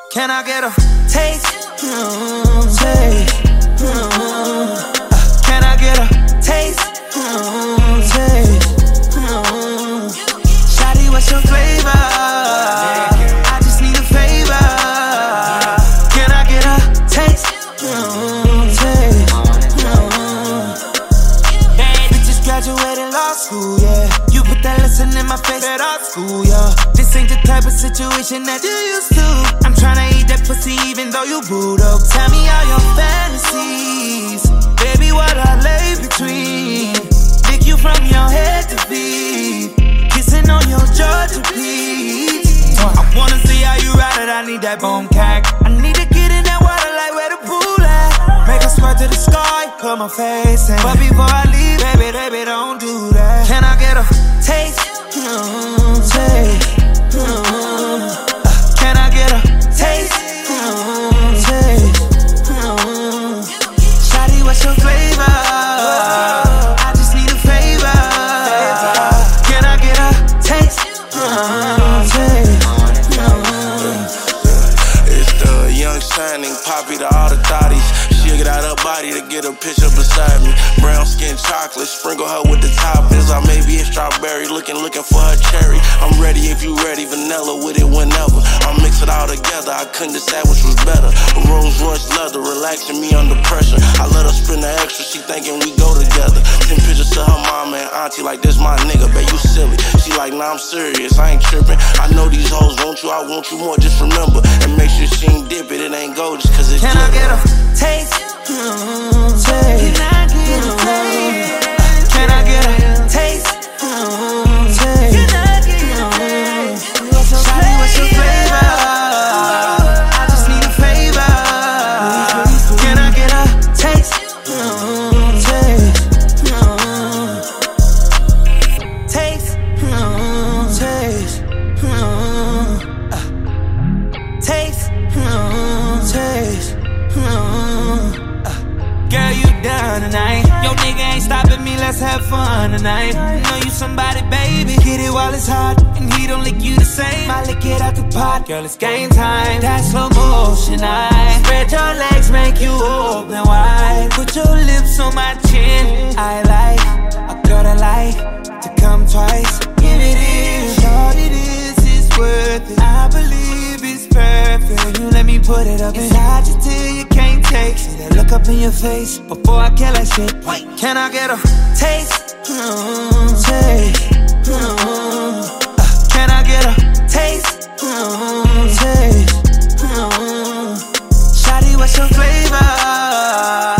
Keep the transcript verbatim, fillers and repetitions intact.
Can I get a taste? Mm, taste. Mm, uh, can I get a taste? Mm, taste. Mm, Shawty, what's your flavor? I just need a favor. Can I get a taste? Mm, taste. Mm, Bad bitches graduated law school, yeah. You put that lesson in my face at art school, yeah. This ain't the type of situation that you used to. I'm tryna eat that pussy even though you booed up. Tell me all your fantasies, baby, what I lay between. Pick you from your head to feet, kissing on your Georgia peach. I wanna see how you ride it, I need that bone cack. I need to get in that water like where the pool at. Make a sweat to the sky, put my face in. But before I leave, baby, baby, don't do that. Can I get a taste? Mm, taste. Mm, uh, can I get a taste? Mm, taste. Mm, Shawty, what's your flavor? I just need a favor. Can I get a taste? Mm, taste. Mm. It's the young shining poppy to all the thotties. She'll get out her body to get a picture beside me. Brown skin chocolate, sprinkle her with the toppings. I may be a strawberry, looking, looking for her cherry. I'm ready if you ready, vanilla with it whenever. I mix it all together, I couldn't decide which was better. A Rolls Royce leather, relaxing me under pressure. I let her spend the extra, she thinking we go together. Send pictures to her mama and auntie like this my nigga, babe, you silly. She like, nah, I'm serious, I ain't tripping. I know these hoes want you, I want you more, just remember. And make sure she ain't dip it, it ain't gold just cause it's Can I get a taste? Mm, taste. Can I get a taste? Can I get a taste? Mm, taste. Can I get a taste? Shawty, what's your flavor? I just need a favor. Can I get a taste? Mm, taste. Mm, taste. Mm, taste. Mm, uh, taste. Mm, taste. Mm, uh. Girl, you down tonight. Yo, nigga ain't stopping me, let's have fun tonight. Know you somebody, baby. Get it while it's hot, and he don't lick you the same. I lick it out the pot, girl, it's game time. That slow motion, I spread your legs, make you open wide. Put your lips on my chin. I like a girl that like to come twice. Give it in, shorty, this is worth it. I believe it's perfect. You let me put it up inside you till you can't take. See that look up in your face before I kill that shit. Wait, can I get a taste? Mm, taste. Mm, uh, can I get a taste? Mm, taste. Mm, Shawty, what's your flavor?